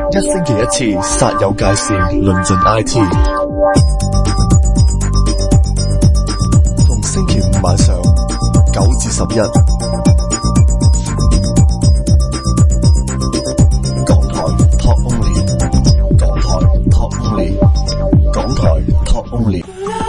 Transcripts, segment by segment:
一星期一次，煞有介事，論盡 IT。逢星期五晚上9至11，港台 Talk Only， 港台 Talk Only， 港台 Talk Only。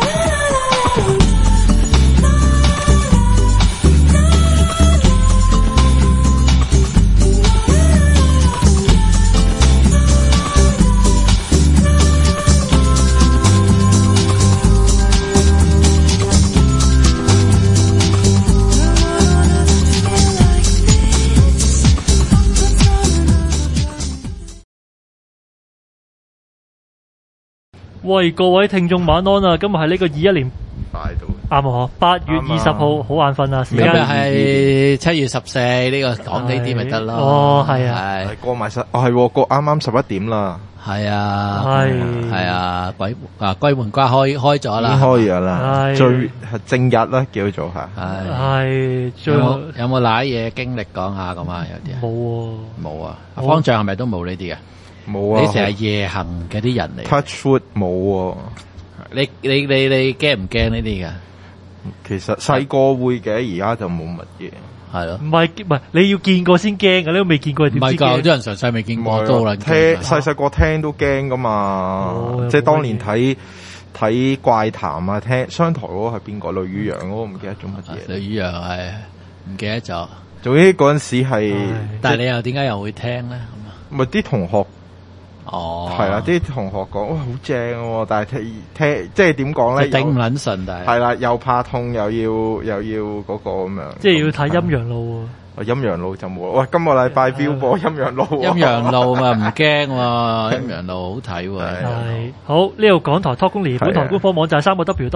喂，各位聽眾晚安啊！今日係呢個21年快到啱啊，8月20號，好眼瞓啊！時今日間係7月14，呢個講呢啲咪得咯。 哦，係啊， 係過埋係過啱啱11點啦， 係啊， 係啊，歸門關開咗啦， 已經開咗啦， 係最係正日啦，叫做嚇。 係最後有冇瀨嘢經歷講下咁啊？有啲冇喎， 冇啊？方丈係咪都冇呢啲嘅？ 冇啊！ 你成日夜行嘅啲人嚟 touch wood 冇喎。 你驚唔驚呢啲㗎？ 其實細個會嘅，而家就冇乜嘢。 係咯， 唔係，你要見過先驚嘅，你都未見過點知唔係㗎，有啲驚？ 人純粹未見過都好撚聽驚。 細個聽都驚噶嘛， 哦即係當年睇怪談啊，聽商台嗰個係邊個？雷宇陽嗰個唔記得咗乜嘢。 李宇陽係唔記得咗， 總之嗰陣時係， 但係你又點解又會聽咧？ 咪啲同學。 哦， 係啦，啲同學講哇好正喎，但係聽即係點講咧？ 頂唔撚順，但係係啦，又怕痛又要嗰個咁樣， 即係要睇陰陽路陰陽路就冇。喂，今個禮拜標播陰陽路， 陰陽路嘛唔驚喎，陰陽路好睇喎。 喎。係好，呢度港台 Talk Only，本台官方網站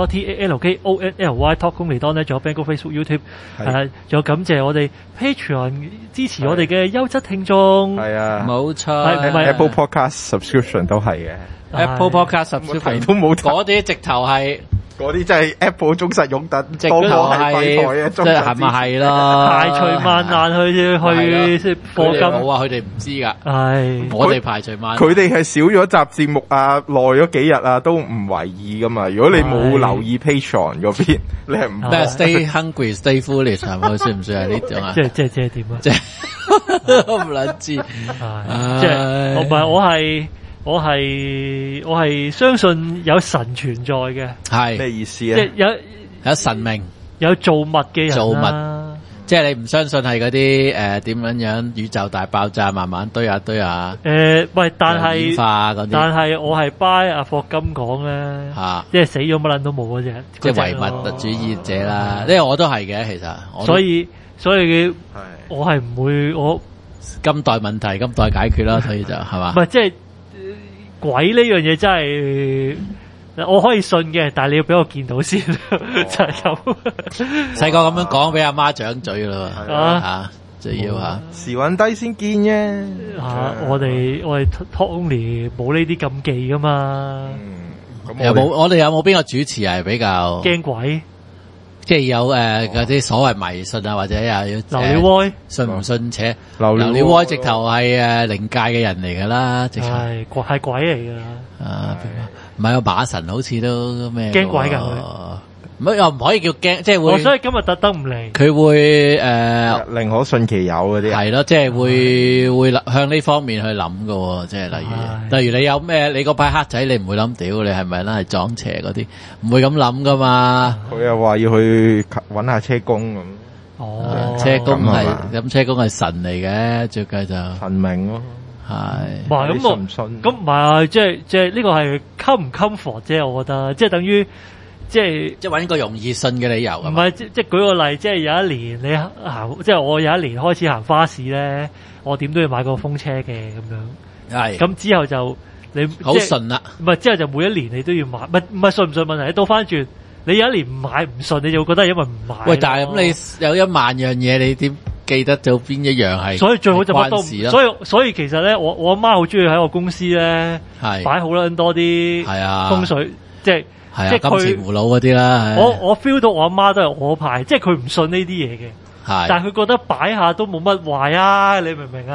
3w.talkonly.net，仲有 Bangor Facebook YouTube， 仲有感謝我哋 Patreon 支持我哋嘅優質聽眾。 係啊， 冇錯， 係唔係 Apple Podcast subscription 都係嘅， Apple Podcast 提 subscription 都冇提， 嗰啲直頭係嗰啲真係 Apple 忠實擁躉， 直頭係即係係咪係咯？ 排除萬難去課金。 冇啊，佢哋唔知㗎。 係我哋排除萬難。 佢哋係少咗集節目啊，耐咗幾日啊，都唔為意噶嘛。如果你冇留意 Patreon 嗰邊，你係唔咩 Stay hungry, stay foolish 係咪？算唔算係呢種啊？ 即係點啊？ 即係我唔撚知。 即係唔係我係相信有神存在嘅。 係咩意思即啊？ 係有神明有造物嘅人啦。 造物即係你唔相信係嗰啲點樣宇宙大爆炸慢慢堆下。 喂，但係化嗰啲， 我係 buy 阿霍金講咧，即係死咗乜撚都冇嗰隻， 即係唯物主義者啦。呢個我都係嘅，其實。 所以我係唔會我今代問題今代解決啦，所以就係嘛。 唔係即係鬼呢樣嘢真係。我可以信嘅，但係你要俾我見到先，就係咁。 細個咁樣講俾阿媽掌嘴咯，就要嚇。 時運低先見啫。 我哋 Talk Only 冇呢啲禁忌噶嘛。 我哋有冇邊個主持係比較驚鬼？ 即係有嗰啲所謂迷信啊，或者又要流料歪信唔信且流料歪直頭係靈界嘅人嚟㗎啦，直頭係鬼嚟㗎。 唔係個馬神好似都咩驚鬼㗎佢， 唔又唔可以叫驚，即係會。 所以今日特登唔嚟。 佢會寧可信其有嗰啲。 係咯，即係會向呢方面去諗㗎喎，即係例如你有咩，你嗰排黑仔你唔會諗屌你係咪啦係撞邪嗰啲，唔會咁諗㗎嘛。 佢又話要去揾下車公咁。 車公咁車公係神嚟嘅，最計就神明咯。 係，咁我唔信。咁唔係，即係呢個係 come 唔 comfort 啫，我覺得，即係等於即係揾個容易信嘅理由。 唔係，即係舉個例，即係有一年你行，即係我有一年開始行花市咧，我點都要買個風車嘅咁樣。 係。 咁之後就你好順啦。 唔係之後就每一年你都要買，唔係信唔信問題，倒翻轉，你有一年唔買唔信，你就會覺得係因為唔買。 喂，但係咁你有1萬樣嘢，你點記得到邊一樣係？ 所以最好就乜都唔。 所以其實咧，我阿媽好中意喺我公司咧擺好多啲風水，即係金錢葫蘆嗰啲啦。 我 feel 到我阿媽都係我派，即係佢唔信呢啲嘢嘅。但係佢覺得擺下都冇乜壞啊，你明唔明啊？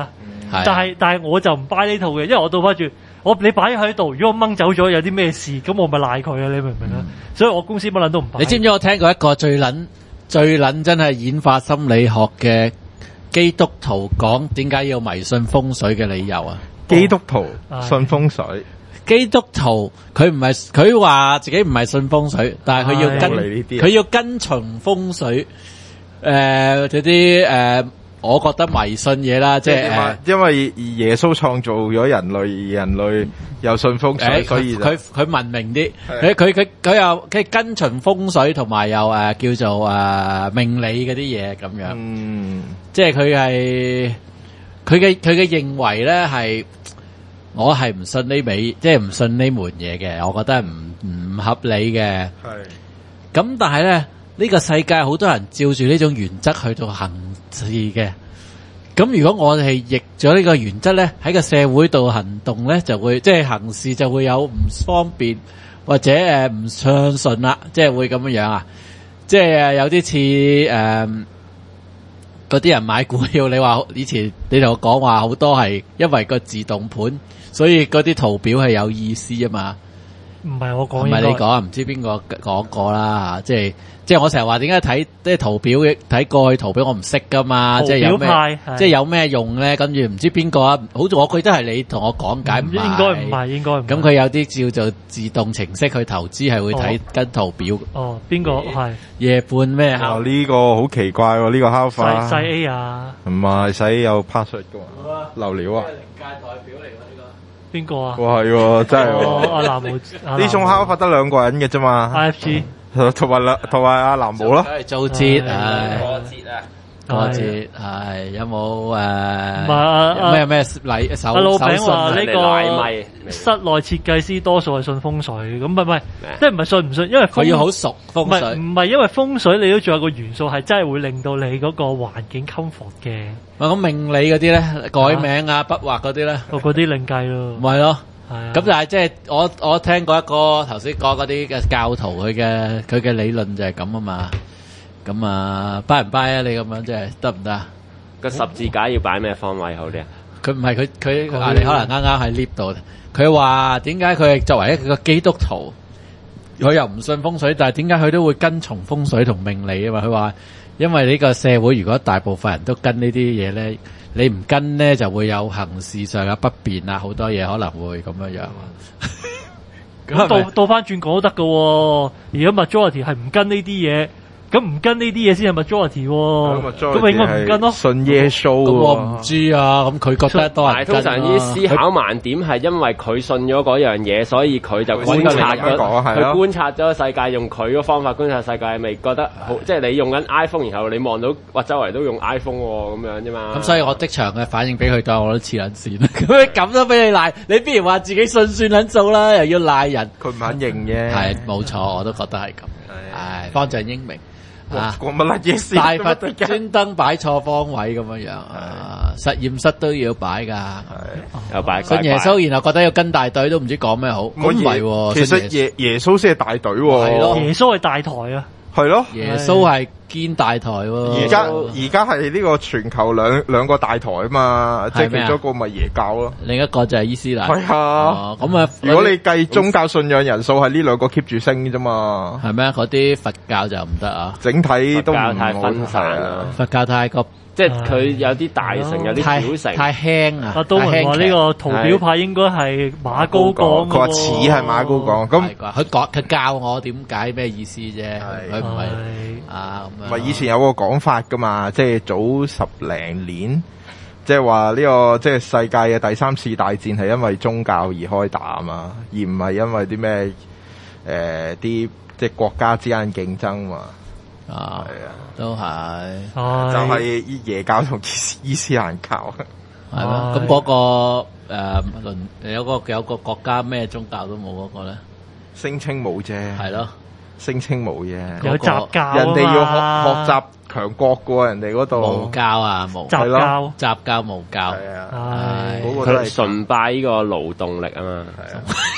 但係我就唔 buy 呢套嘅，因為我倒翻轉，你擺喺度，如果我掹走咗有啲咩事，咁我咪賴佢啊！你明唔明啊？所以我公司乜撚都唔擺。 你知唔知我聽過一個最撚真係演化心理學嘅基督徒講點解要迷信風水嘅理由啊？ 基督徒信風水。 基督徒佢話自己唔係信風水，但係佢要跟從風水。嗰啲我覺得迷信嘢啦，即係因為耶穌創造咗人類又信風水，所以佢文明啲。佢又跟從風水，同埋又叫做命理嗰啲嘢咁樣。即係佢嘅認為咧係。我係唔信呢味，即係唔信呢門嘢嘅，我覺得係唔合理嘅。咁但係咧，呢個世界好多人照住呢種原則去到行事嘅。咁如果我哋係逆咗呢個原則咧，喺個社會度行動咧，就會即係行事就會有唔方便或者唔相信啦，即係會咁樣啊。即係有啲似嗰啲人買股票，你話以前你同我講話好多係因為個自動盤。所以嗰啲圖表係有意思啊嘛， 唔係我講， 唔係你講啊，唔知邊個講過啦，即係我成日話點解睇啲圖表睇過去圖表我唔識噶嘛，即係有咩即係有咩用咧？跟住唔知邊個啊？好似我記得係你同我講解，唔係應該唔係。咁佢有啲叫做自動程式去投資係會睇跟圖表。 邊個係夜半咩？ 呢個好奇怪喎，呢個敲法。 細 A 啊？ 唔係細 A 有 password 噶嘛？流料啊？ 靈界代表嚟㗎呢個。 邊個啊？ 哇係喎，真係喎！ 阿藍毛呢種敲法得兩個人嘅啫嘛。 IFG 同埋阿藍毛咯。 做節過節有冇咩禮手阿老餅信話呢個室內設計師多數係信風水，咁唔係即係唔係信唔信？因為佢要好熟風水， 唔係因為風水你都仲有個元素係真係會令到你嗰個環境 comfort 嘅。 咁命理嗰啲咧，改名啊、筆畫嗰啲咧， 嗰啲另計咯。 唔係咯，咁但係即係我聽過一個頭先講嗰啲嘅教徒佢嘅理論就係咁啊嘛。咁啊，buy 唔 buy 啊？你咁樣即係得唔得啊？ 個十字架要擺咩方位好啲啊？ 佢唔係佢你可能啱啱喺 lift 度。佢話點解佢係作為一個基督徒，佢又唔信風水，但係點解佢都會跟從風水同命理啊嘛？佢話因為呢個社會如果大部分人都跟呢啲嘢咧，你唔跟咧就會有行事上有不便啊，好多嘢可能會咁樣樣。 咁倒翻轉講都得噶。如果 majority 係唔跟呢啲嘢。咁唔跟呢啲嘢先係 majority 喎，咁咪應該唔跟咯。 信耶穌， 咁我唔知啊。咁佢覺得多人跟啦。 通常啲思考盲點係因為佢信咗嗰樣嘢，所以佢就觀察咗，佢觀察咗世界，用佢個方法觀察世界，咪覺得好。即係你用緊 iPhone，然後你望到哇周圍都用 iPhone 喎，咁樣啫嘛。 咁所以我即場嘅反應俾佢，當我都黐撚線啦。咁都俾你賴，你不如話自己信算撚數啦，又要賴人。 佢唔肯認啫。 係冇錯，我都覺得係咁。唉，方丈英明。 講乜撚嘢事？ 大佛專登擺錯方位咁樣樣啊！實驗室都要擺噶， 有擺。 信耶穌，然後覺得要跟大隊，都唔知講咩好。咁唔係喎， 其實耶穌先係大隊喎。 係咯， 耶穌係大台啊。 係咯， 耶穌係堅大台喎。 而家係呢個全球兩個大台啊嘛，即係其中一個咪耶教咯， 另一個就係伊斯蘭。 係啊， 咁啊， 如果你計宗教信仰人數係呢兩個 keep 住升啫嘛。 係咩？嗰啲佛教就唔得啊， 整體都唔太分散啦。 佛教太過。 即係佢有啲大城，有啲小城， 太輕啊！ 阿都文話呢個圖表派應該係馬高講， 佢話似係馬高講。咁佢教我點解咩意思啫？佢唔係啊咁樣。 咪以前有個講法噶嘛，即係早10零年，即係話呢個即係世界嘅第三次大戰係因為宗教而開打啊嘛，而唔係因為啲咩啲即係國家之間競爭嘛。 啊，係啊，都係， 就係耶教同伊斯蘭教， 係咯。咁嗰個有個國家咩宗教都冇嗰個咧， 聲稱冇啫， 係咯， 聲稱冇啫， 有雜教， 人哋要學習強國噶喎，人哋嗰度無教啊，無雜教， 雜教無教， 係啊， 嗰個都係崇拜呢個勞動力啊嘛，係啊。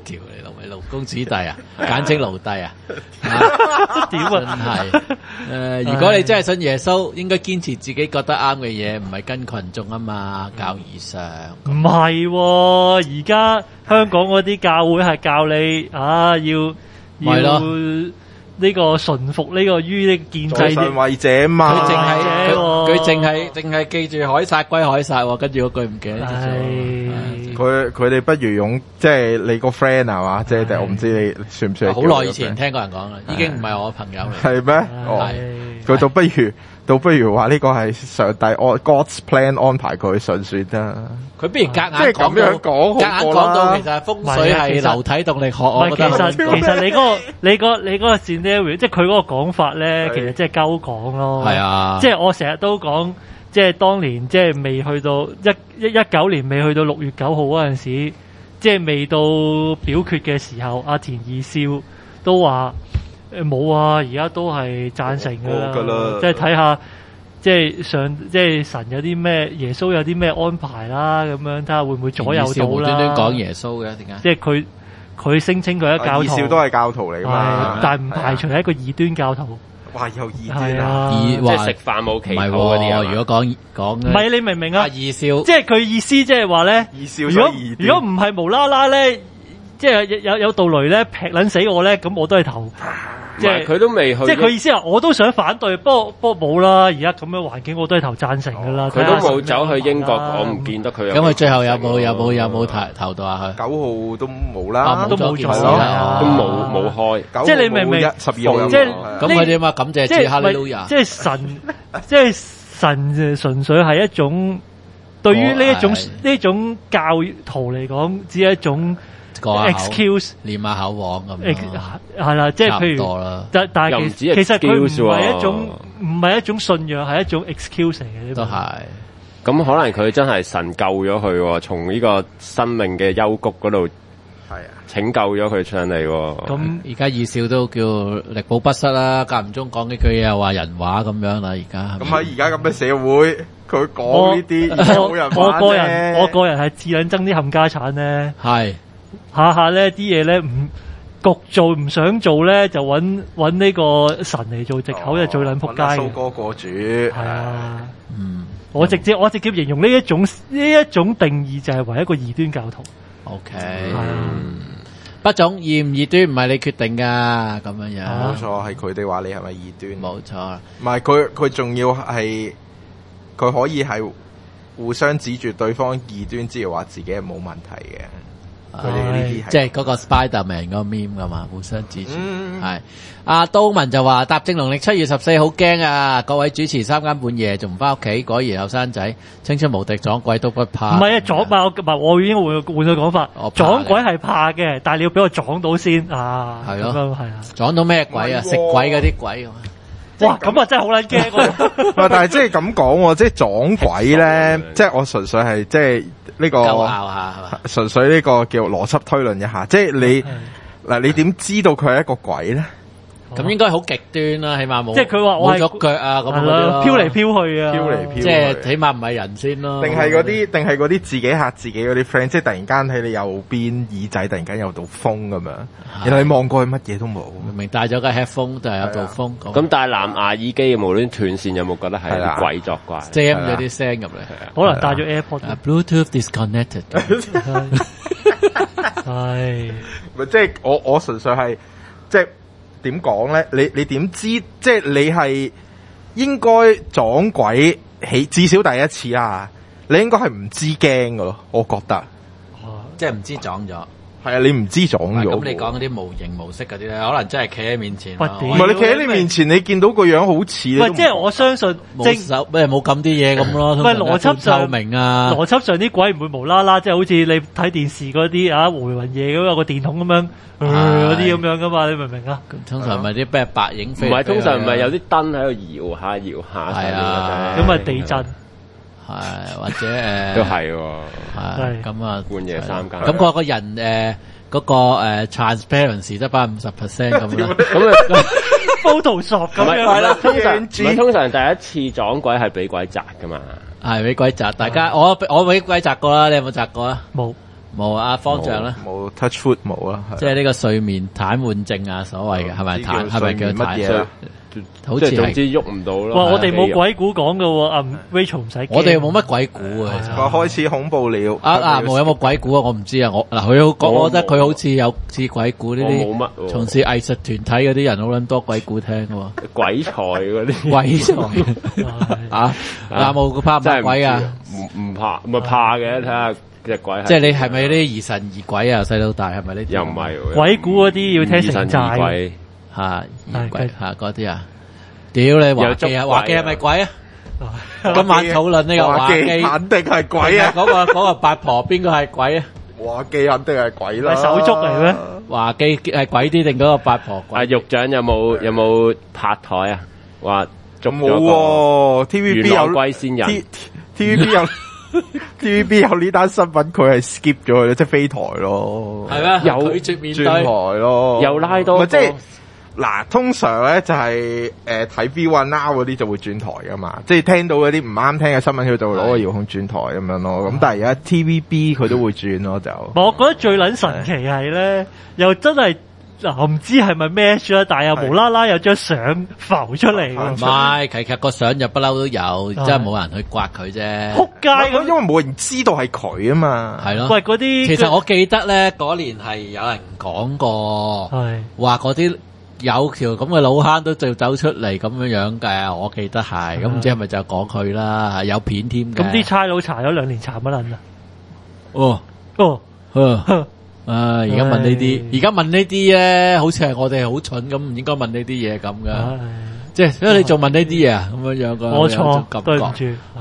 條嚟咯，咪勞工子弟啊，簡稱奴隸啊， 點啊？ 係如果你真係信耶穌，應該堅持自己覺得啱嘅嘢，唔係跟群眾啊嘛，教義上。 唔係喎，而家香港嗰啲教會係教你要呢個順服呢個於呢建制上位者嘛， 佢淨係記住凱撒歸凱撒喎，跟住嗰句唔記得咗。 佢哋不如用即係你個 friend 係嘛，即係我唔知你算唔算。 好耐以前聽過人講啦，已經唔係我朋友嚟。 係咩？哦，佢倒不如話呢個係上帝God's plan 安排佢順算啦。 佢不如夾硬即係咁樣講， 夾硬講到其實風水係流體動力學，我覺得其實你嗰個 scenario， 即係佢嗰個講法咧，其實即係鳩講咯。係啊，即係我成日都講，即係當年即係未去到19年未去到6月9號嗰陣時，即係未到表決嘅時候，阿田二少都話冇啊，而家都係贊成㗎啦，即係睇下。即係神有啲咩，耶穌有啲咩安排啦，咁樣睇下會唔會左右到啦。無端端講耶穌嘅點解？即係佢聲稱佢係教徒，二少都係教徒嚟㗎嘛， 但係唔排除係一個異端教徒。 哇！有異端啊！ 即係食飯冇祈禱嗰啲啊！ 如果講唔係你明唔明啊？ 二少即係佢意思即係話咧， 二少如果唔係無啦啦咧，即係有道雷咧劈撚死我咧，咁我都係投。即係佢都未去， 即係佢意思話我都想反對，不過冇啦。而家咁樣環境，我都係投贊成噶啦。 佢都冇走去英國，我唔見得佢。 咁佢最後有冇投到啊？佢 9號都冇啦， 都冇做啦， 都冇開。 即係你明唔明？12 號即係咁佢點啊？感謝主哈利路亞。 即係神純粹係一種對於呢種教徒嚟講，只係一種。excuse 念下口簧咁， 係啦，即係譬如，但係其實佢唔係一種信仰，係一種 excuse 嚟嘅。 都係， 咁可能佢真係神救咗佢，從呢個生命嘅幽谷嗰度拯救咗佢上嚟。 咁而家二少都叫力保不失啦，間唔中講幾句嘢又話人話咁樣啦。而家咁喺而家咁嘅社會，佢講呢啲冇人話啫。 我個人係自撚憎啲冚家產咧， 係。 下咧啲嘢咧唔焗做唔想做咧，就揾呢個神嚟做藉口，就最撚仆街嘅。 蘇哥過主係啊，我直接形容呢一種定義就係為一個異端教徒。 OK，不總異唔異端唔係你決定噶，咁樣樣。 冇錯，係佢哋話你係咪異端？ 冇錯， 唔係佢仲要係佢可以係互相指住對方異端之後話自己係冇問題嘅。 即係嗰個 Spiderman 嗰個 meme 噶嘛，互相指住。係阿刀文就話答正農曆7月14好驚啊！各位主持3更半夜仲唔翻屋企，果然後生仔青春無敵，撞鬼都不怕。 唔係啊，我已經換咗講法，撞鬼係怕嘅，但係你要俾我撞到先啊。係咯，係啊， 撞到咩鬼啊？食鬼嗰啲鬼。 哇，咁啊真係好撚驚。 但係即係咁講，即係撞鬼咧，即係我純粹係即係。呢個純粹呢個叫邏輯推論一下，即係你點知道佢係一個鬼咧？ 咁應該好極端啦，起碼冇即係佢話我冇咗腳啊咁樣，飄嚟飄去啊， 飄嚟飄去， 即係起碼唔係人先咯。 定係嗰啲自己嚇自己嗰啲 friend，即係突然間喺你右邊耳仔突然間有道風咁樣，然後你望過去乜嘢都冇， 明明戴咗個 headphone 就係有道風。 咁戴藍牙耳機無端斷線，有冇覺得係啲鬼作怪 ？jam 咗啲聲入嚟， 可能戴咗 AirPod。 Bluetooth disconnected。 係，咪即係我純粹係即係。點講咧？你點知？即係你係應該撞鬼至少第一次啦。你應該係唔知驚噶咯，我覺得。 即係唔知撞咗。 係啊，你唔知撞咗。 咁你講嗰啲模型模式嗰啲咧，可能真係企喺面前。 唔係你企喺你面前，你見到個樣好似。 唔係，即係我相信冇咁啲嘢咁咯。 唔係邏輯上透明啊！ 邏輯上啲鬼唔會無啦啦，即係好似你睇電視嗰啲啊回魂夜咁有個電筒咁樣嗰啲咁樣噶嘛？你明唔明啊？ 通常咪啲咩白影飛？ 唔係，通常唔係有啲燈喺度搖下搖下。係啊， 咁咪地震。 係或者都係喎。 係咁啊， 半夜3更。 咁個人嗰個transparency 得翻50% 咁樣， 咁 Photoshop 咁樣係啦。通常第一次撞鬼係俾鬼砸噶嘛， 係俾鬼砸。大家我俾鬼砸過啦，你有冇砸過啊？ 冇。 冇啊，方丈咧冇 touch foot 冇啦， 即係呢個睡眠癱瘓症啊，所謂嘅係咪癱？係咪叫乜嘢啊？ 好似總之喐唔到咯。 哇！我哋冇鬼故講㗎喎，Rachel 唔使驚。 我哋冇乜鬼故啊，其實。 開始恐怖了。 有冇鬼故啊？我唔知啊。我覺得佢好似有似鬼故呢啲。 冇乜。 從事藝術團體嗰啲人好撚多鬼故聽㗎喎。 鬼才嗰啲。 鬼才啊！有冇怕唔怕鬼啊？ 唔怕，咪怕嘅，睇下隻鬼。 即係你係咪啲疑神疑鬼啊？細到大係咪呢啲？ 又唔係。 鬼故嗰啲要聽成寨。 疑鬼嗰啲啊！屌你華記啊！華記係咪鬼啊？今晚討論呢個華記， 肯定係鬼啊！ 嗰個八婆邊個係鬼啊？ 華記肯定係鬼啦！ 係手足嚟咩？ 華記係鬼啲定嗰個八婆鬼？ 獄長有冇拍台啊？話捉咗個 TVB 有龜仙人 TVB 有呢單新聞，佢係 skip 咗佢，即係飛台咯。 係咩？有拒絕面對轉台咯， 又拉多。 即係嗱，通常咧就係睇 V1 Now 嗰啲就會轉台噶嘛，即係聽到嗰啲唔啱聽嘅新聞，佢就會攞個遙控轉台咁樣咯。咁但係而家 TVB 佢都會轉咯，就。 我覺得最撚神奇係咧，又真係嗱，唔知係咪 match 啦，但係又無啦啦有張相浮出嚟。 唔係，其實個相就不嬲都有，真係冇人去刮佢啫。 撲街咁， 因為冇人知道係佢啊嘛。 係咯。 喂，嗰啲其實我記得咧，嗰年係有人講過，話嗰啲。有條咁嘅老坑都就走出嚟咁樣嘅，我記得係，咁唔知係咪就講佢啦，有片添嘅。 咁啲差佬查咗2年，查乜撚啊？ 而家問呢啲咧，好似係我哋好蠢咁，唔應該問呢啲嘢咁噶。即係所以你仲問呢啲嘢啊？咁樣嘅， 我錯，對唔住。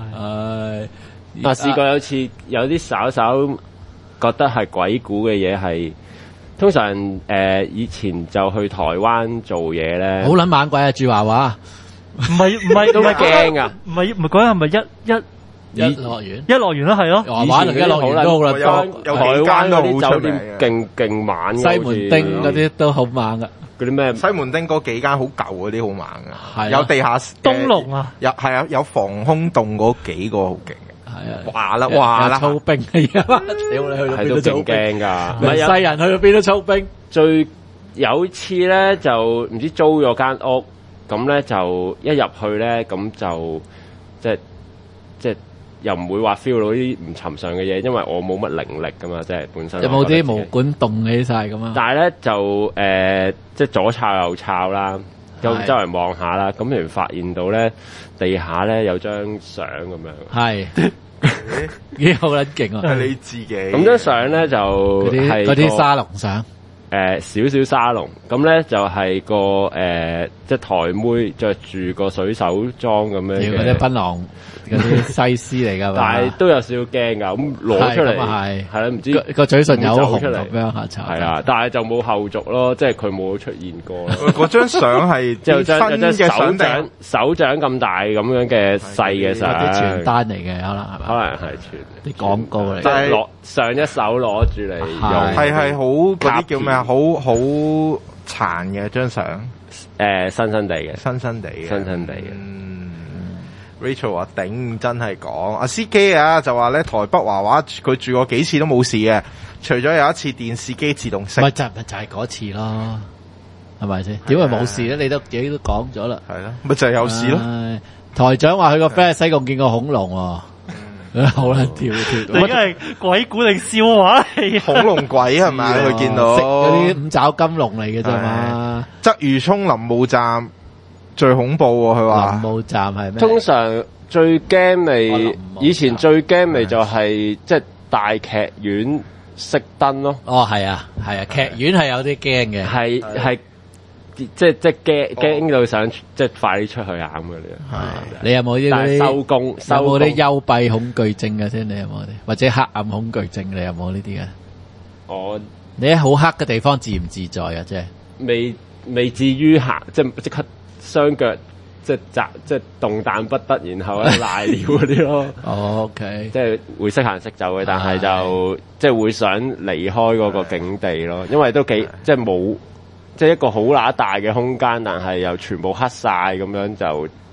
試過有次有啲稍覺得係鬼故嘅嘢係。通常以前就去台灣做嘢咧， 好撚猛鬼啊！住華華， 唔係都驚噶， 唔係嗰日係咪一樂園？ 一樂園啦，係咯， 華華同一樂園都好撚多， 有台灣嗰啲酒店勁猛嘅， 西門町嗰啲都好猛噶。 嗰啲咩？ 西門町嗰幾間好舊嗰啲好猛噶，有地下東龍啊， 有防空洞嗰幾個好勁。話啦， 操兵而家，屌你去到邊都操兵㗎， 唔係世人去到邊都操兵。 最有次咧就唔知租咗間屋，咁咧就一入去咧咁就即係又唔會話 feel 到啲唔尋常嘅嘢，因為我冇乜靈力㗎嘛，即係本身。 有冇啲毛管動起晒咁啊？ 但係咧就即係左抄右抄啦，咁周圍望下啦，咁突然發現到咧地下咧有張相咁樣。 係。已經好撚勁啊！ 係你自己咁張相咧就係嗰啲沙龍相， 少少沙龍咁咧就係個即係台妹着住個水手裝咁樣嘅， 嗰啲檳榔嗰啲西施嚟㗎嘛， 但係都有少少驚㗎，咁攞出嚟係啦，唔知個嘴唇有紅咁樣下查， 係啊，但係就冇後續咯，即係佢冇出現過。 嗰張相係即係張嘅手掌咁大咁樣嘅細嘅相， 啲傳單嚟嘅可能係咪？ 可能係傳啲廣告嚟， 但係攞上一手攞住嚟用， 係好嗰啲叫咩啊？好殘嘅張相， 新地嘅， 新地嘅。Rachel 話頂，真係講阿司機啊，就話咧台北華華佢住過幾次都冇事嘅，除咗有一次電視機自動熄， 咪就係嗰次咯，係咪先？點會冇事咧？你都自己都講咗啦， 係咯，咪就係有事咯。 台長話佢個 friend 喺西貢見過恐龍喎，好啦，跳。 你而家係鬼故定笑話嚟？ 恐龍鬼係咪？佢見到嗰啲五爪金龍嚟嘅啫嘛。鰂魚涌林務站最恐怖喎，佢話。 林務站係咩？ 通常最驚咪，以前最驚咪就係即係大劇院熄燈咯。 哦，係啊，劇院係有啲驚嘅， 係。即係驚到想即係快啲出去啱嘅咧。 你有冇啲嗰啲收工？有冇啲幽閉恐懼症嘅先？你有冇啲或者黑暗恐懼症？你有冇呢啲嘅？你喺好黑嘅地方自唔自在啊？即係未至於行，即刻雙腳即係動彈不得，然後咧賴尿嗰啲咯。 OK， 即係會識行識走嘅，但係就即係會想離開嗰個境地咯，因為都幾即係冇。即係一個好乸大嘅空間，但係又全部黑晒咁樣就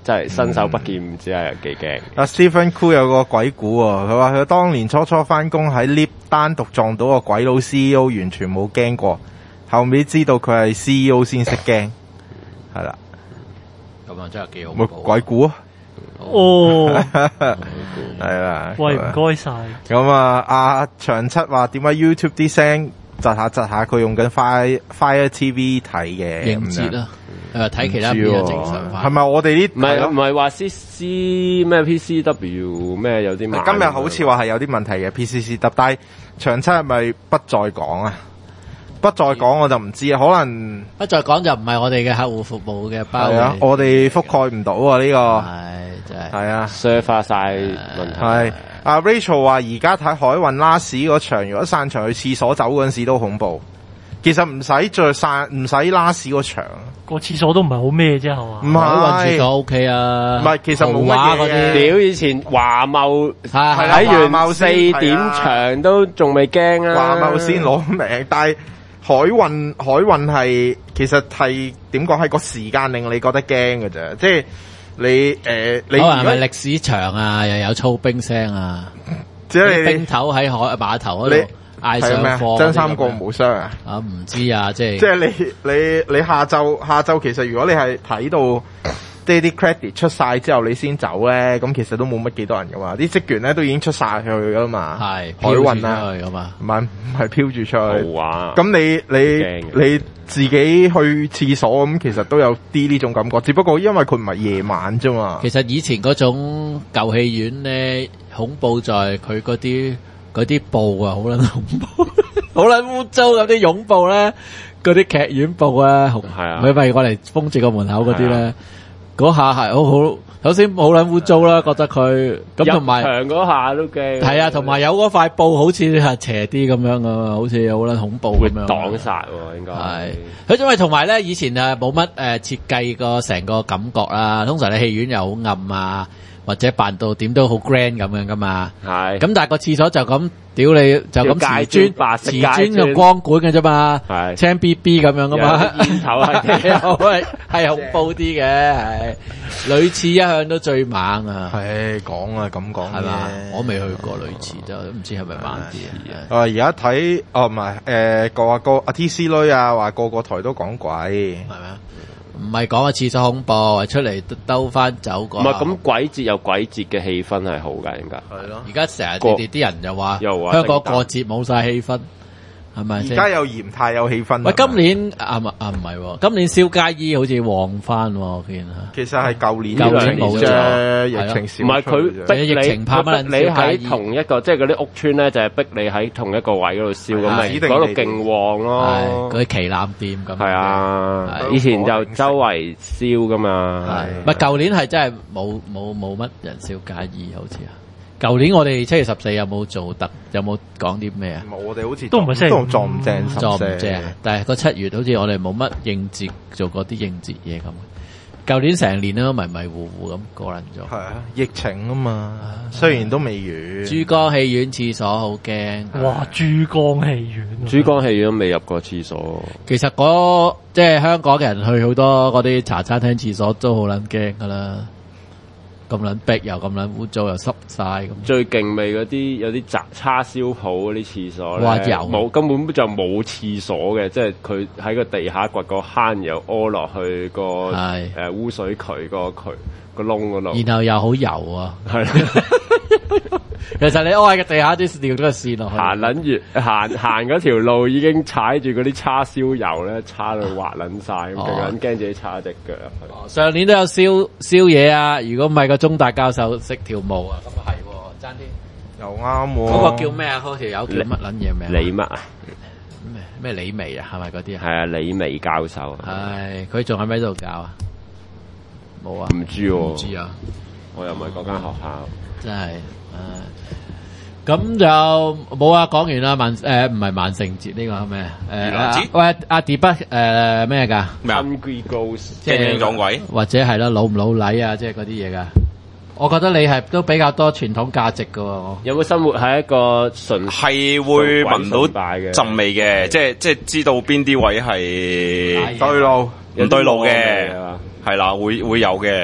真係新手不見唔知係幾驚。 阿 Stephen Koo 有個鬼故喎，佢話佢當年初翻工喺 lift 單獨撞到個鬼佬 CEO， 完全冇驚過，後尾知道佢係 CEO 先識驚，係啦。 咁啊真係幾好。 冇鬼故啊！ 哦， 係啦。 喂，唔該晒。 咁啊，阿長七話點解 YouTube 啲聲窒下，佢用緊 Fire TV 睇嘅應節啦。睇其他片就正常化。 係咪我哋呢？ 唔係話 CC 咩 PCW 咩有啲咩？ 今日好似話係有啲問題嘅 PCCW， 但係長七係咪不再講啊？不再講我就唔知啊，可能不再講就唔係我哋嘅客戶服務嘅包。 係啊，我哋覆蓋唔到啊呢個。 係真係。係啊 ，share 化晒問題。 係阿 Rachel 話而家睇海運拉屎嗰場，如果散場去廁所走嗰陣時都恐怖。其實唔使再散，唔使拉屎嗰場。 個廁所都唔係好咩啫，係嘛？ 唔係海運廁所 OK 啊。 唔係，其實冇乜嘢嘅。 屌，以前華貿睇完4點場都仲未驚啊。 華貿先攞命，但係海運係其實係點講？係個時間令你覺得驚嘅啫，即係你可能係咪歷史場啊？又有操兵聲啊？ 即係兵頭喺海碼頭嗰度嗌上課。 真三國無雙啊？ 啊唔知啊，即係你下晝其實如果你係睇到即係啲 credit 出晒之後你先走咧，咁其實都冇乜幾多人噶嘛，啲職員咧都已經出晒去噶嘛，係海運啊，唔係飄住出去。咁你自己去廁所咁，其實都有啲呢種感覺，只不過因為佢唔係夜晚啫嘛。 其實以前嗰種舊戲院咧，恐怖在佢嗰啲布啊，好撚恐怖，好撚污糟咁啲擁布咧，嗰啲劇院布啊，係啊，咪我嚟封住個門口嗰啲咧。嗰下係好，首先好撚污糟啦，覺得佢咁同埋牆嗰下都驚。 係啊，同埋有嗰塊布好似係斜啲咁樣啊，好似好撚恐怖咁樣。 擋煞喎，應該係。 佢因為同埋咧，以前啊冇乜設計個成個感覺啦，通常你戲院又好暗啊，或者扮到點都好 grand 咁樣噶嘛。係。咁但係個廁所就咁。屌你就咁瓷磚嘅光管嘅啫嘛，青 BB 咁樣噶嘛， 煙頭係恐怖啲嘅，係女廁一向都最猛啊， 係講啊咁講係嘛，我未去過女廁都唔知係咪猛啲啊。 而家睇唔係個阿 TC 女啊，話個台都講鬼，係咪啊？ 唔係講個廁所恐怖，係出嚟兜翻走個。 唔係咁鬼節有鬼節嘅氣氛係好㗎，應該。係咯。而家成日啲人又話香港過節冇晒氣氛，係咪？ 而家又嫌太有氣氛。 喂，今年唔係，今年燒街衣好似旺翻，我見啊。 其實係舊年冇啫，疫情少。 唔係佢逼疫情怕乜？ 你喺同一個即係嗰啲屋邨咧，就係逼你喺同一個位嗰度燒，咁咪嗰度勁旺咯。 嗰啲旗艦店咁。 係啊，以前就周圍燒噶嘛。 唔係舊年係真係冇乜人燒街衣，好似啊。舊年我哋7月14有冇做有冇講啲咩啊？ 冇，我哋好似都唔係都撞唔正， 撞唔正。但係個7月好似我哋冇乜應節做過啲應節嘢咁。舊年成年都迷迷糊糊咁過撚咗。係啊， 疫情啊嘛，雖然都未完。 珠江戲院廁所好驚。 哇！珠江戲院， 珠江戲院都未入過廁所。 其實即係香港嘅人去好多嗰啲茶餐廳廁所都好撚驚噶啦。咁撚逼又咁撚污糟又濕晒咁， 最勁味嗰啲有啲叉燒鋪嗰啲廁所咧，冇根本就冇廁所嘅，即係佢喺個地下掘個坑，又屙落去個污水渠個窿嗰度， 然後又好油啊，係。其實你屙喺個地下啲尿都係線落去， 行嗰條路已經踩住嗰啲叉燒油咧，叉到滑撚晒，咁勁驚自己叉隻腳入去。 上年都有燒嘢啊！如果唔係個中大教授識跳舞啊，咁啊係，爭啲又啱喎。 嗰個叫咩啊？嗰條友叫乜撚嘢名？ 李乜啊？ 咩李薇啊？係咪嗰啲啊？ 係啊，李薇教授。 係，佢仲喺咪度教啊？冇啊？ 唔知喎。 唔知啊？ 我又唔係嗰間學校。 真係。咁就冇啊！講完啦，唔係萬聖節呢個係咩？喂，阿 D 不咩㗎？ Hungry Ghost 驚驚撞鬼， 或者係啦，老唔老禮啊，即係嗰啲嘢㗎。我覺得你係都比較多傳統價值㗎喎。 有冇生活喺一個純係會聞到陣味嘅，即係知道邊啲位係對路唔對路嘅，係啦，會有嘅。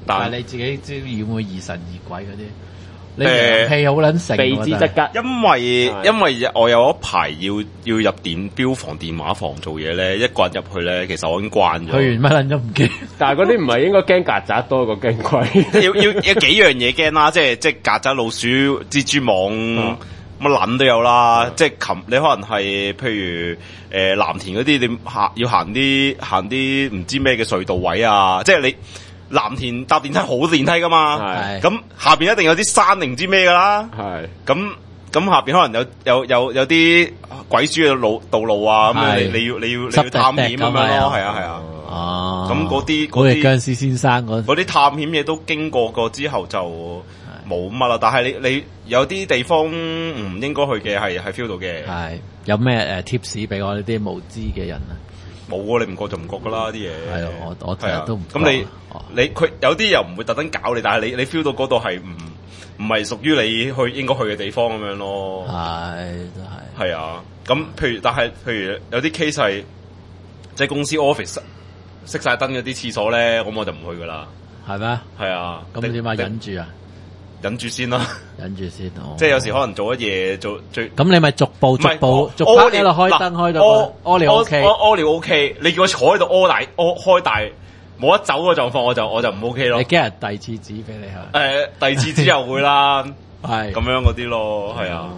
但係你自己知會唔會疑神疑鬼嗰啲？你陽氣好撚盛， 避之則吉。 因為我有一排要入標房電話房做嘢咧，一個人入去咧，其實我已經慣咗。 去完乜撚都唔驚。 但係嗰啲唔係應該驚曱甴多過驚鬼？ 要幾樣嘢驚啦，即係曱甴、老鼠、蜘蛛網。乜撚都有啦，即係你可能係譬如藍田嗰啲，你要行啲唔知咩嘅隧道位啊，即係你藍田搭電梯好電梯噶嘛，咁下邊一定有啲山定唔知咩噶啦，咁下邊可能有啲鬼鼠嘅道路啊，咁你要探險咁樣咯，係啊，咁嗰啲僵屍先生嗰啲探險嘢都經過之後就冇乜啦，但係你有啲地方唔應該去嘅係 feel 到嘅。 係有咩tips 俾我呢啲無知嘅人啊？ 冇啊，你唔覺就唔覺噶啦啲嘢。係啊， 我成日都唔覺。 咁你佢有啲又唔會特登搞你，但係你 feel 到嗰度係唔係屬於你應該去嘅地方咁樣咯。係都係。係啊，咁譬如有啲 case 係即係公司 office 熄晒燈嗰啲廁所咧，咁我就唔去噶啦。係咩？係啊。 咁你點解忍住啊？ 忍住先啦， 忍住先。 即係有時可能做一嘢做最。 咁你咪逐步一路開燈開到屙尿 OK。 屙尿 OK，你叫我坐喺度開大冇得走嘅狀況，我就唔 OK 咯。 你驚人遞廁紙俾你係？ 遞廁紙又會啦， 係咁樣嗰啲咯，係啊。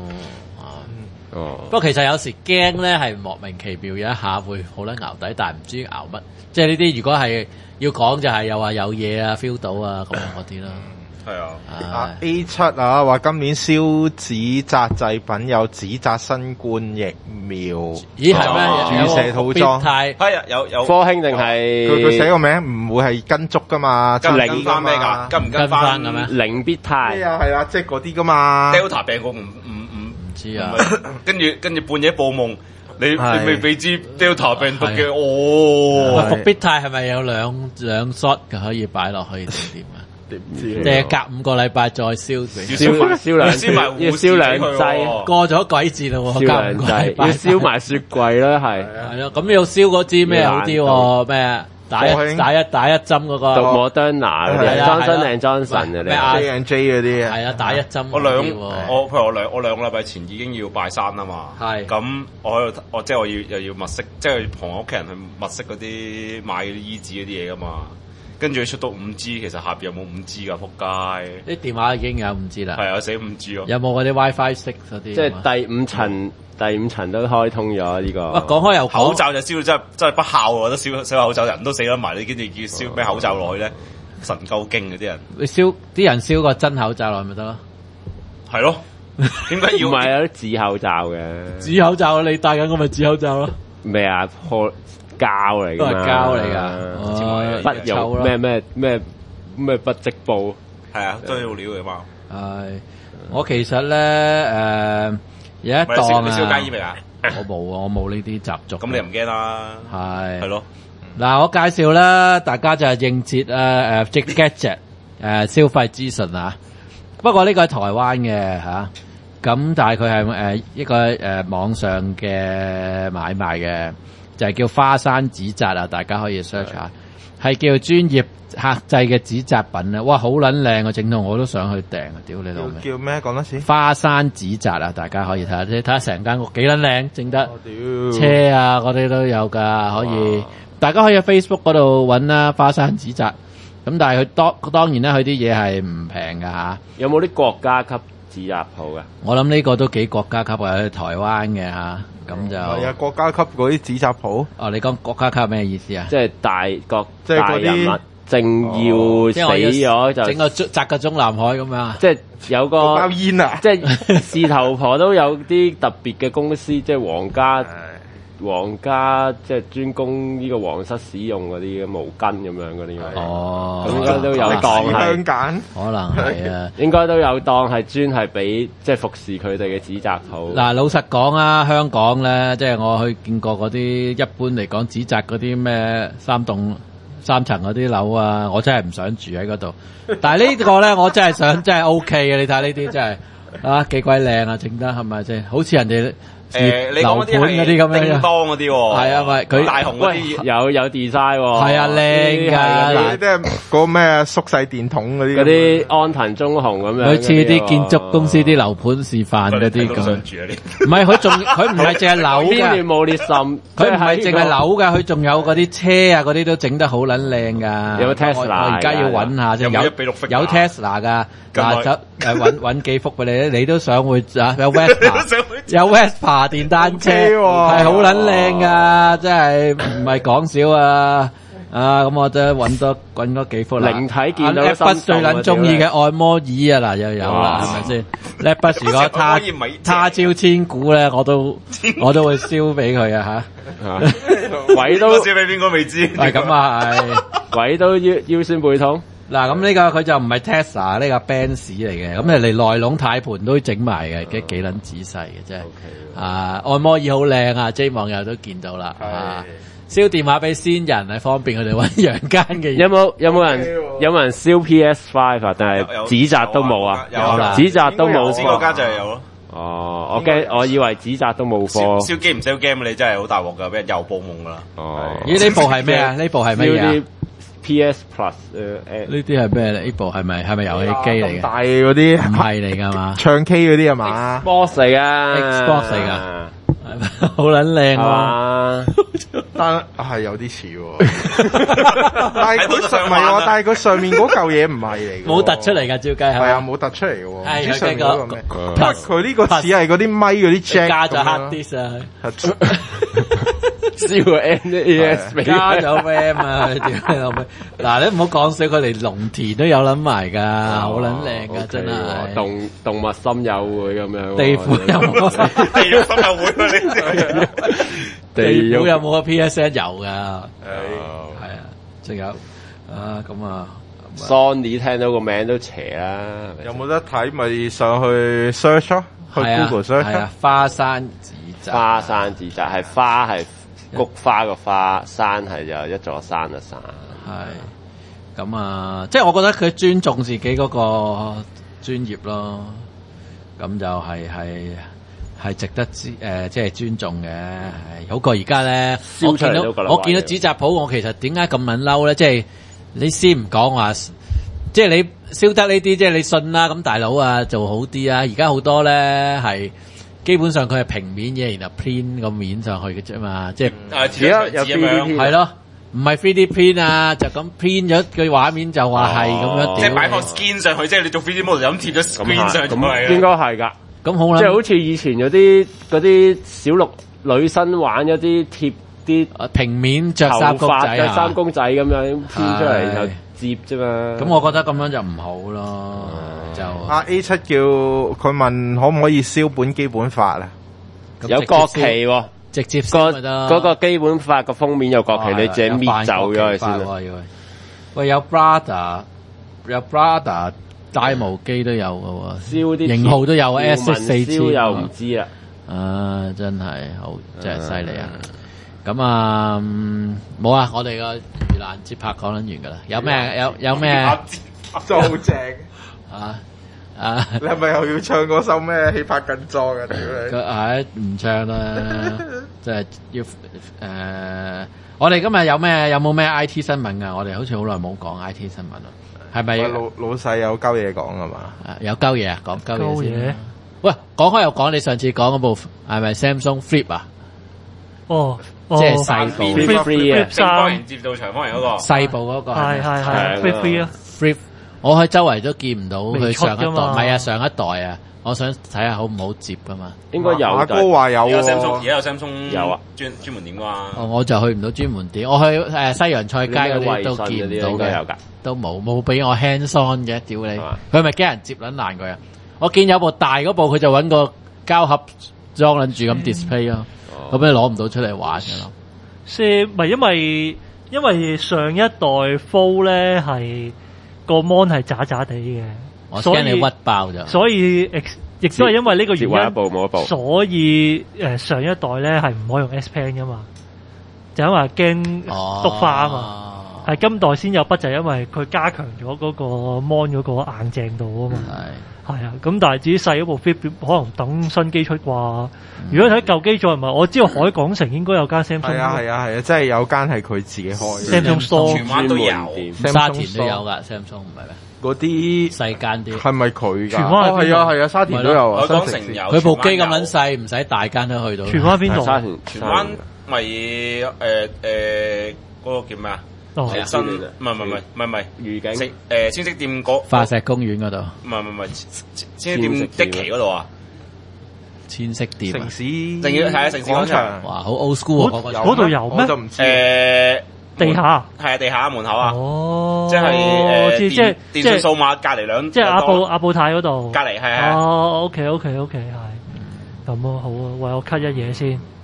不過其實有時驚咧係莫名其妙，有一下會好撚淆底，但係唔知淆乜。即係呢啲如果係要講就係又話有嘢啊 feel 到啊咁樣嗰啲啦。 係啊 ，A7 啊，話今年燒紙紮製品有紙紮新冠疫苗， 咦係咩？ 注射套裝係啊，有科興定係佢寫個名唔會係跟足噶嘛， 跟翻咩㗎？跟唔跟翻嘅咩？ 零必泰係啊，即係嗰啲噶嘛。 Delta 病毒唔知啊， 跟住半夜報夢，你未俾支 Delta 病毒嘅復必泰係咪有兩 shot 嘅可以擺落去定點啊？ 點知？ 即係隔5個禮拜再燒兩劑，過咗鬼節咯喎， 燒兩劑， 要燒埋雪櫃啦，係咯，咁要燒嗰支咩好啲喎？咩打一針嗰個？ 讀摩登拿嗰啲，Johnson & Johnson 嗰啲 ，J&J 嗰啲係啊，打一針。 我兩個禮拜前已經要拜山啦嘛，係咁我即係我又要物色，即係同我屋企人去物色嗰啲買嗰啲衣紙嗰啲嘢噶嘛。跟住出到 5G， 其實下邊有冇 5G 噶？仆街！ 啲電話已經有 5G 啦。 係啊，寫 5G 咯。 有冇嗰啲 WiFi 6嗰啲？ 即係第五層都開通咗呢個。 哇！講開又口罩就燒到真係不孝，我覺得燒口罩人都死得埋，你跟住叫燒咩口罩落去咧？神夠勁嗰啲人。 你啲人燒個真口罩落去咪得咯？ 係咯。點解要？ 唔係有啲紙口罩嘅。 紙口罩你戴緊個咪紙口罩咯？ 咩啊？膠嚟㗎嘛， 都係膠嚟㗎， 不用咩不織布， 係啊，都要料嘅嘛。 係，我其實咧有一檔你燒街衣未啊？ 我冇啊，我冇呢啲習俗。 咁你又唔驚啦？係咯。 嗱，我介紹啦，大家就係應節gadget 消費資訊啊。不過呢個係台灣嘅嚇，咁但係佢係一個網上嘅買賣嘅。就係叫花山紙紮啊！大家可以 search 下，係叫專業客製嘅紙紮品啊！哇，好撚靚啊！整到我都想去訂啊！屌你老味！ 叫咩？講多次。花山紙紮啊！大家可以睇下，你睇下成間屋幾撚靚，整得車啊嗰啲都有㗎，可以。大家可以喺 Facebook 嗰度揾啦，花山紙紮。咁但係佢當然啦，佢啲嘢係唔平㗎嚇。 有冇啲國家級紙紮鋪㗎？ 我諗呢個都幾國家級啊，去台灣嘅嚇。咁就係啊，國家級嗰啲紙紮鋪。 哦，你講國家級咩意思啊？ 即係大人物政要死咗就整個擲個中南海咁樣。 即係有個包煙啊！ 即係事頭婆都有啲特別嘅公司，即係皇家即係專供呢個皇室使用嗰啲毛巾咁樣嗰啲。 哦， 應該都有當係香港， 可能係啊， 應該都有當係專係俾即係服侍佢哋嘅紙紮鋪。 嗱，老實講啊，香港咧，即係我去見過嗰啲一般嚟講紙紮嗰啲咩3層嗰啲樓啊，我真係唔想住喺嗰度。但係呢個咧，我真係想真係 OK 嘅。你睇呢啲真係啊幾鬼靚啊，整得係咪先？好似人哋熱樓盤嗰啲咁樣， 叮當嗰啲喎， 係啊，咪佢大雄嗰啲有 design 喎， 係啊，靚㗎， 即係嗰個咩縮細電筒嗰啲， 嗰啲安藤忠雄咁樣， 佢似啲建築公司啲樓盤示範嗰啲咁。唔係佢唔係淨係樓㗎， 邊冇裂滲， 佢唔係淨係樓㗎，佢仲有嗰啲車啊嗰啲都整得好撚靚㗎。 有 Tesla， 我而家要揾下啫，有 Tesla 㗎。嗱就揾幾幅俾你，你都想會啊？有 Vespa 電單車，係好撚靚㗎，真係唔係講笑啊！咁我都揾多幾幅啦。 靈體見到心動。 Netbus 最撚中意嘅按摩椅啊，嗱又有啦，係咪先？Netbus 如果他朝千股咧，我都會燒俾佢啊嚇！ 鬼都燒俾邊個未知？ 係咁啊，係鬼都腰酸背痛。 嗱，咁呢個佢就唔係 Tesla 呢個 Benz 嚟嘅，咁人哋內籠軚盤都整埋嘅，幾撚仔細嘅真係。按摩椅好靚啊 ，J 網友都見到啦。燒電話俾先人係方便佢哋揾陽間嘅嘢。 有冇人燒 PS5 啊？但係紙紮都冇啊？ 有啦， 紙紮都冇。 先嗰間就係有咯。 哦，我以為紙紮都冇貨。 燒機唔燒 game 你真係好大鑊㗎，俾人又報夢㗎啦。 哦， 咦？呢部係咩啊？呢部係咩嘢？ PS Plus 呢啲係咩咧？呢部係咪遊戲機嚟嘅？ 大嗰啲唔係嚟㗎嘛？ 唱 K 嗰啲係嘛 ？Xbox 嚟㗎 ，Xbox 嚟㗎。好撚靚喎， 但係有啲似喎，但係佢上唔係喎，但係佢上面嗰嚿嘢唔係嚟嘅， 冇突出嚟㗎，照計係啊，冇突出嚟嘅喎，唔知上面嗰個咩？佢呢個似係嗰啲咪嗰啲 jack 加咗 hard disk 啊， 燒個 NAS 加咗 RAM 啊，嗱你唔好講笑，佢連農田都有諗埋㗎，好撚靚㗎，真係動物森友會咁樣， 地府有冇？ 地獄森友會啊！ 地府有冇個 PSN 有㗎？係啊，仲有咁啊 ，Sony 聽到個名都邪啦。 有冇得睇咪上去 search 咯，去 Google search。係啊， 花山子宅。 花山子宅係花係菊花個花，山係就一座山嘅山。 係咁啊，即係我覺得佢尊重自己嗰個專業咯，咁就係值得即係尊重嘅，好過而家咧。我見到紙紮鋪，我其實點解咁撚嬲咧？即係你先唔講話，即係你燒得呢啲，即係你信啦。咁大佬啊，做好啲啊！而家好多咧係基本上佢係平面嘢，然後 print 個面上去嘅啫嘛。即係而家有 3D 係咯，唔係 3D print 啊，就咁 print 咗個畫面就話係咁樣。 即係擺放 skin 上去，即係你做 3D model 就咁貼咗 screen 上去。 咁應該係㗎。 咁好啦， 即係好似以前嗰啲小六女生玩一啲貼啲平面着衫公仔啊， 衫公仔咁樣編出嚟就接啫嘛。 咁我覺得咁樣就唔好咯。就 A7叫佢問可唔可以燒本基本法啊？ 有國旗喎， 直接燒咪得。 嗰個基本法個封面有國旗，你自己搣走咗佢先啦。 喂，有 Brother。大無機都有嘅喎，燒啲型號都有 S4000， 又唔知啦。 真係好，真係犀利啊！咁啊，冇啊，我哋個盂蘭節拍講緊完噶啦。有咩？ 真係好正你係咪又要唱嗰首咩氣魄更壯啊？屌你！ 唔唱啦，即係要我哋今日有冇咩 IT 新聞啊？我哋好似好耐冇講 IT 新聞啊。係咪老細有鳩嘢講啊嘛？ 有鳩嘢啊，講鳩嘢先。喂，講開又講，你上次講嗰部係咪 Samsung Flip 啊？即係細部 Flip 方形接到長方形嗰個。 細部嗰個係 Flip 啊 ！Flip， 我喺周圍都見唔到佢上一代，唔係啊，上一代啊，我想睇下好唔好接噶嘛。 應該有。 馬哥話有喎。而家有 Samsung 有啊， 專門店㗎。 我就去唔到專門店，我去西洋菜街嗰啲都見唔到嘅。都冇俾我 hands on 嘅，屌你！佢咪驚人接撚爛佢啊！我見有部大嗰部，佢就揾個膠盒裝撚住咁 display 咯，咁你攞唔到出嚟玩嘅咯。 咪因為上一代 Fold 咧係個 mon 係渣渣地嘅， 我驚你屈爆咗。所以亦都係因為呢個原因， 冇一部所以上一代咧係唔可以用 S Pen 噶嘛，就因為驚篤花啊嘛。係今代先有筆，就係因為佢加強咗嗰個 mon 嗰個硬淨度啊嘛。 係啊，咁但係至於細嗰部 Flip 可能等新機出啩。如果睇舊機再唔係，我知道海港城應該有間 Samsung。係啊，即係有間係佢自己開。 Samsung Store 荃灣都有， 沙田都有㗎 Samsung 唔係咩？ 嗰啲細間啲係咪佢㗎？ 荃灣係啊，沙田都有啊。 海港城有， 佢部機咁撚細，唔使大間都去到。 荃灣邊度？ 荃灣咪嗰個叫咩啊？新唔係愉景千色店嗰化石公園嗰度， 唔係千色店一期嗰度啊， 千色店城市係啊城市廣場， 哇好 old school 嗰度有咩？ 我就唔知地下係啊地下門口啊， 哦， 即係即係電訊數碼隔離兩， 即係阿布泰嗰度隔離係啊， 哦 OK 係咁啊好啊，喂我 cut 一嘢先。